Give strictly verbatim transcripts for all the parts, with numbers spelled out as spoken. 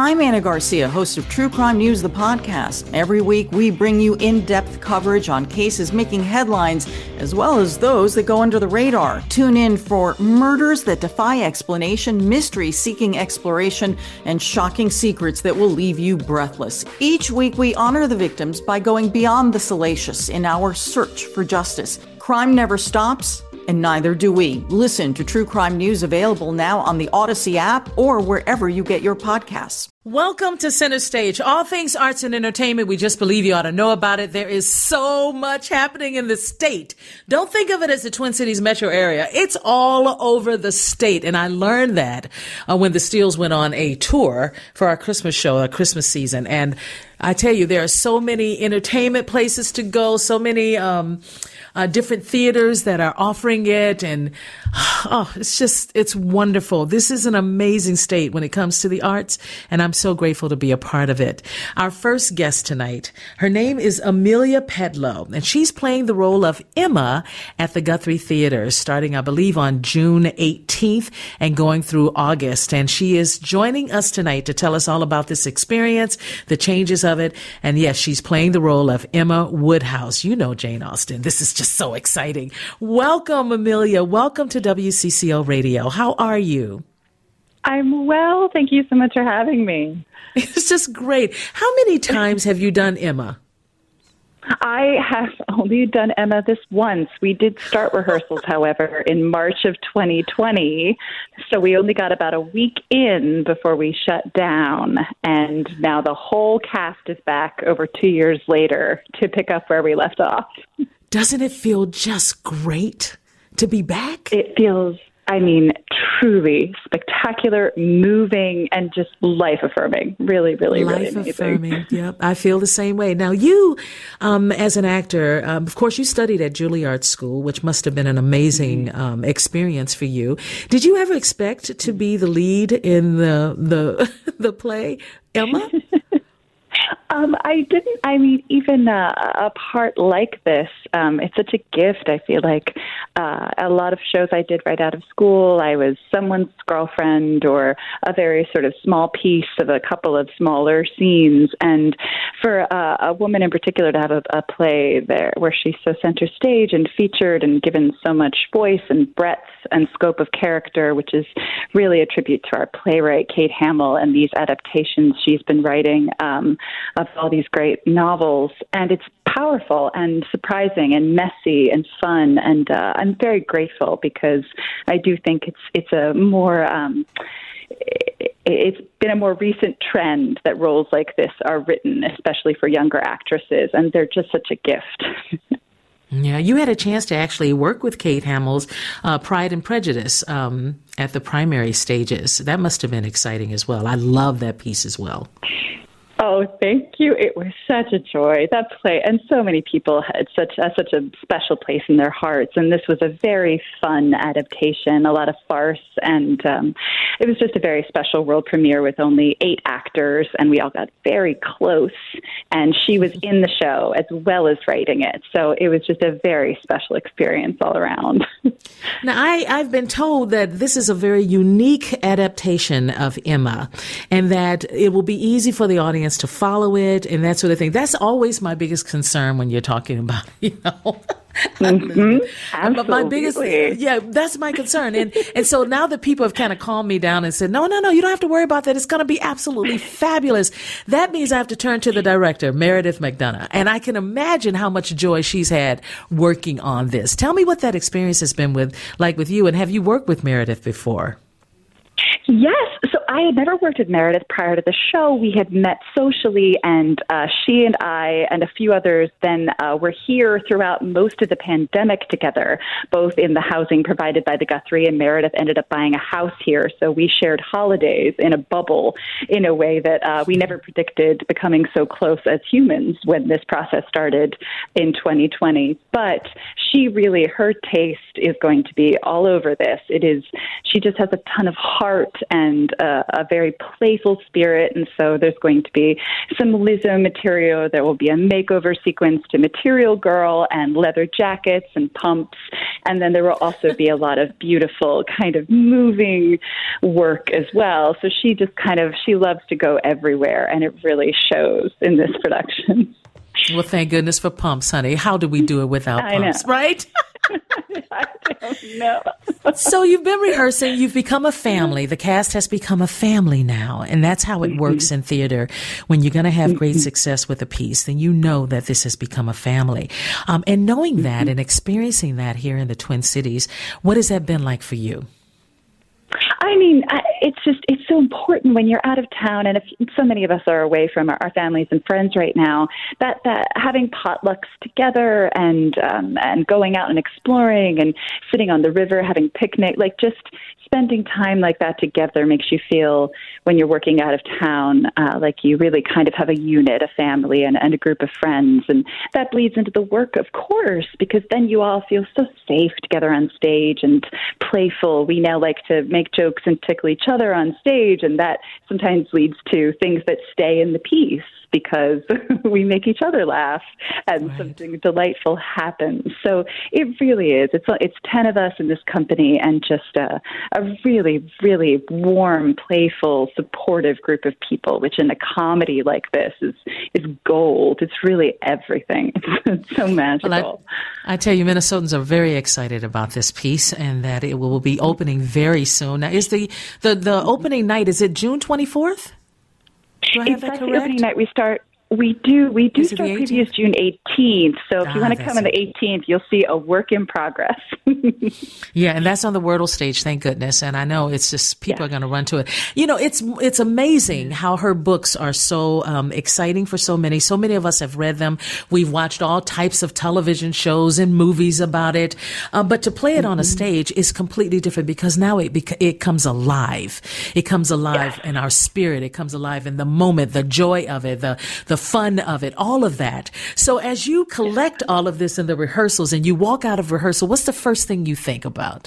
I'm Anna Garcia, host of True Crime News, the podcast. Every week, we bring you in-depth coverage on cases making headlines, as well as those that go under the radar. Tune in for murders that defy explanation, mystery seeking exploration, and shocking secrets that will leave you breathless. Each week, we honor the victims by going beyond the salacious in our search for justice. Crime never stops, and neither do we. Listen to True Crime News, available now on the Odyssey app or wherever you get your podcasts. Welcome to Center Stage, all things arts and entertainment. We just believe you ought to know about it. There is so much happening in the state. Don't think of it as the Twin Cities metro area. It's all over the state. And I learned that uh, when the Steels went on a tour for our Christmas show, our Christmas season. And I tell you, there are so many entertainment places to go, so many um Uh, different theaters that are offering it. And, oh, it's just, it's wonderful. This is an amazing state when it comes to the arts, and I'm so grateful to be a part of it. Our first guest tonight, her name is Amelia Pedlow, and she's playing the role of Emma at the Guthrie Theater, starting, I believe, on June eighteenth and going through August. And she is joining us tonight to tell us all about this experience, the changes of it. And yes, she's playing the role of Emma Woodhouse. You know Jane Austen. This is just so exciting. Welcome, Amelia. Welcome to W C C O Radio. How are you? I'm well. Thank you so much for having me. It's just great. How many times have you done Emma? I have only done Emma this once. We did start rehearsals, however, in March of twenty twenty. So we only got about a week in before we shut down. And now the whole cast is back over two years later to pick up where we left off. Doesn't it feel just great to be back? It feels, I mean, truly spectacular, moving, and just life-affirming. Really, really, really amazing. Life-affirming, yep. I feel the same way. Now, you, um, as an actor, um, of course, you studied at Juilliard School, which must have been an amazing um, experience for you. Did you ever expect to be the lead in the the, the play, Emma? Um, I didn't, I mean, even uh, a part like this, um, it's such a gift. I feel like uh, a lot of shows I did right out of school, I was someone's girlfriend or a very sort of small piece of a couple of smaller scenes. And for uh, a woman in particular to have a, a play there where she's so center stage and featured and given so much voice and breadth and scope of character, which is really a tribute to our playwright, Kate Hamill, and these adaptations she's been writing um, of all these great novels. And it's powerful and surprising and messy and fun. And uh, I'm very grateful because I do think it's it's a more... Um, it's been a more recent trend that roles like this are written, especially for younger actresses, and they're just such a gift. Yeah, you had a chance to actually work with Kate Hamill's uh, Pride and Prejudice um, at the primary stages. That must have been exciting as well. I love that piece as well. Oh, thank you. It was such a joy, that play. And so many people had such a, such a special place in their hearts. And this was a very fun adaptation, a lot of farce. And um, it was just a very special world premiere with only eight actors. And we all got very close. And she was in the show as well as writing it. So it was just a very special experience all around. Now, I, I've been told that this is a very unique adaptation of Emma and that it will be easy for the audience to follow it and that sort of thing. That's always my biggest concern when you're talking about, you know. Mm-hmm. But my biggest, yeah, that's my concern. And and so now that people have kind of calmed me down and said, no, no, no, you don't have to worry about that. It's going to be absolutely fabulous. That means I have to turn to the director, Meredith McDonough. And I can imagine how much joy she's had working on this. Tell me what that experience has been with, like with you. And have you worked with Meredith before? Yes. So I had never worked with Meredith prior to the show. We had met socially, and uh, she and I and a few others then uh, were here throughout most of the pandemic together, both in the housing provided by the Guthrie, and Meredith ended up buying a house here. So we shared holidays in a bubble in a way that uh, we never predicted becoming so close as humans when this process started in twenty twenty. But she really, her taste is going to be all over this. It is, she just has a ton of heart and uh, a, a very playful spirit, and so there's going to be some Lizzo material. There will be a makeover sequence to Material Girl and leather jackets and pumps, and then there will also be a lot of beautiful kind of moving work as well. So she just kind of, she loves to go everywhere, and it really shows in this production. Well, thank goodness for pumps, honey. How do we do it without I pumps, know. right? I don't know. So you've been rehearsing, you've become a family. The cast has become a family now, and that's how it works mm-hmm. in theater. When you're going to have great mm-hmm. success with a piece, then you know that this has become a family. Um, and knowing mm-hmm. that and experiencing that here in the Twin Cities, what has that been like for you? I mean, it's just, it's so important when you're out of town, and if so many of us are away from our, our families and friends right now, that, that having potlucks together and um, and going out and exploring and sitting on the river, having picnic, like just spending time like that together makes you feel, when you're working out of town, uh, like you really kind of have a unit, a family, and, and a group of friends. And that bleeds into the work, of course, because then you all feel so safe together on stage and playful. We now like to make jokes and tickle each other on stage, and that sometimes leads to things that stay in the piece because we make each other laugh and right. something delightful happens. So it really is. It's it's ten of us in this company, and just a, a really, really warm, playful, supportive group of people, which in a comedy like this is is gold. It's really everything. It's so magical. Well, I, I tell you, Minnesotans are very excited about this piece, and that it will be opening very soon. Now, is the, the, the opening night, is it June twenty-fourth? Do I have that correct? The opening night we start. We do. We do start previews June eighteenth. So if ah, you want to come on the eighteenth, you'll see a work in progress. Yeah, and that's on the Wordle stage. Thank goodness. And I know it's just people yeah. are going to run to it. You know, it's it's amazing how her books are so um, exciting for so many. So many of us have read them. We've watched all types of television shows and movies about it. Um, but to play it mm-hmm. on a stage is completely different, because now it beca- it comes alive. It comes alive yes. in our spirit. It comes alive in the moment, the joy of it, the the fun of it, all of that. So as you collect all of this in the rehearsals and you walk out of rehearsal, what's the first thing you think about?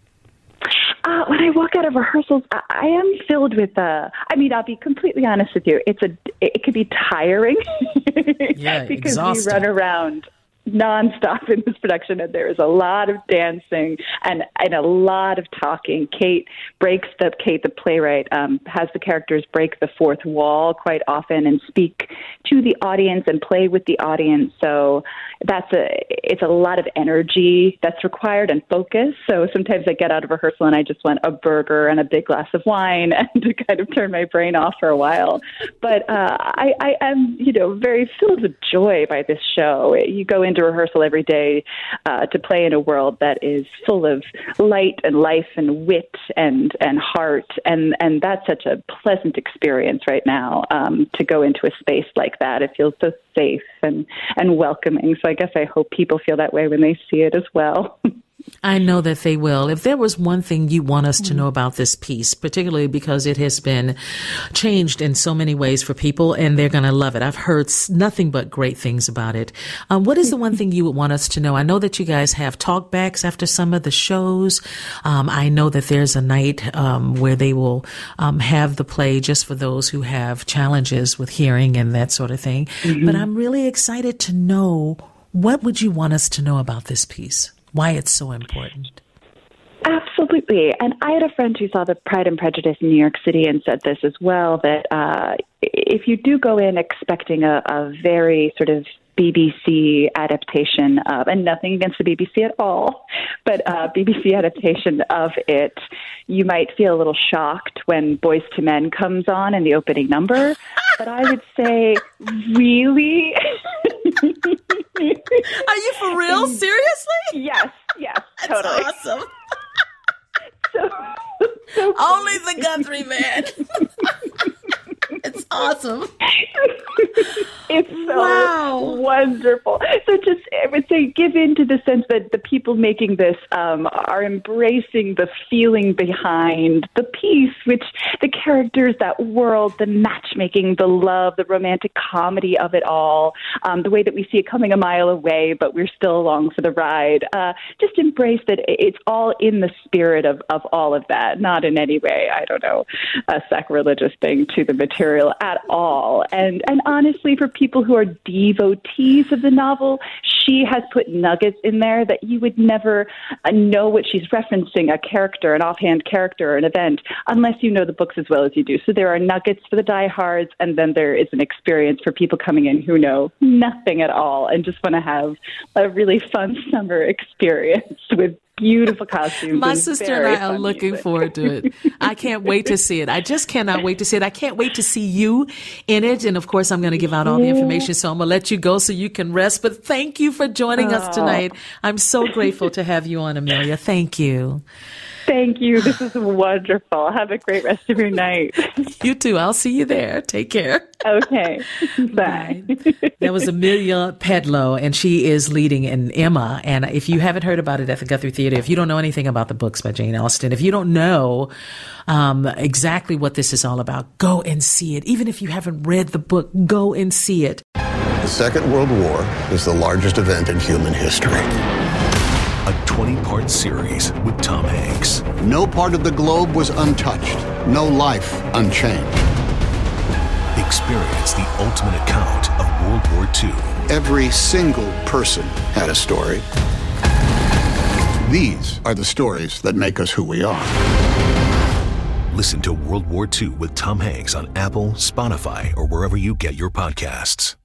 Uh, when I walk out of rehearsals, I, I am filled with, uh, I mean, I'll be completely honest with you. It's a, it could be tiring yeah, because exhausting. we run around nonstop in this production, and there is a lot of dancing and, and a lot of talking. Kate breaks the Kate, the playwright, um, has the characters break the fourth wall quite often and speak to the audience and play with the audience. So that's a it's a lot of energy that's required and focus. So sometimes I get out of rehearsal and I just want a burger and a big glass of wine and to kind of turn my brain off for a while. But uh, I, I am, you know, very filled with joy by this show. You go into rehearsal every day uh, to play in a world that is full of light and life and wit and and heart, and and that's such a pleasant experience right now um, to go into a space like that. It feels so safe and and welcoming. So I guess I hope people feel that way when they see it as well. I know that they will. If there was one thing you want us to know about this piece, particularly because it has been changed in so many ways for people, and they're going to love it. I've heard nothing but great things about it. Um, what is the one thing you would want us to know? I know that you guys have talkbacks after some of the shows. Um, I know that there's a night um, where they will um, have the play just for those who have challenges with hearing and that sort of thing. Mm-hmm. But I'm really excited to know, what would you want us to know about this piece? Why it's so important. Absolutely. And I had a friend who saw the Pride and Prejudice in New York City and said this as well, that uh, if you do go in expecting a, a very sort of B B C adaptation of, and nothing against the B B C at all, but uh, B B C adaptation of it, you might feel a little shocked when Boys to Men comes on in the opening number. But I would say, really? Are you for real? Seriously? Yes, yes, That's totally. Awesome. so, so Only the Guthrie man. It's awesome. It's so wow. wonderful. So just, I would say, give in to the sense that the people making this um, are embracing the feeling behind the piece, which the characters, that world, the matchmaking, the love, the romantic comedy of it all, um, the way that we see it coming a mile away, but we're still along for the ride. Uh, just embrace that it's all in the spirit of, of all of that, not in any way, I don't know, a sacrilegious thing to the material at all. And, and honestly, for people who are devotees of the novel, she has put nuggets in there that you would never uh, know what she's referencing, a character, an offhand character, an event, unless you know the books as well as you do. So there are nuggets for the diehards, and then there is an experience for people coming in who know nothing at all and just want to have a really fun summer experience with beautiful costumes. My sister and I are looking music. forward to it. I can't wait to see it. I just cannot wait to see it. I can't wait to see you in it. And of course, I'm going to give out all the information. So I'm going to let you go so you can rest. But thank you for joining oh. us tonight. I'm so grateful to have you on, Amelia. Thank you. Thank you. This is wonderful. Have a great rest of your night. You too. I'll see you there. Take care. Okay. Bye. Right. That was Amelia Pedlow, and she is leading in Emma. And if you haven't heard about it at the Guthrie Theater, if you don't know anything about the books by Jane Austen, if you don't know um, exactly what this is all about, go and see it. Even if you haven't read the book, go and see it. The Second World War is the largest event in human history. A twenty-part series with Tom Hanks. No part of the globe was untouched. No life unchanged. Experience the ultimate account of World War Two. Every single person had a story. These are the stories that make us who we are. Listen to World War Two with Tom Hanks on Apple, Spotify, or wherever you get your podcasts.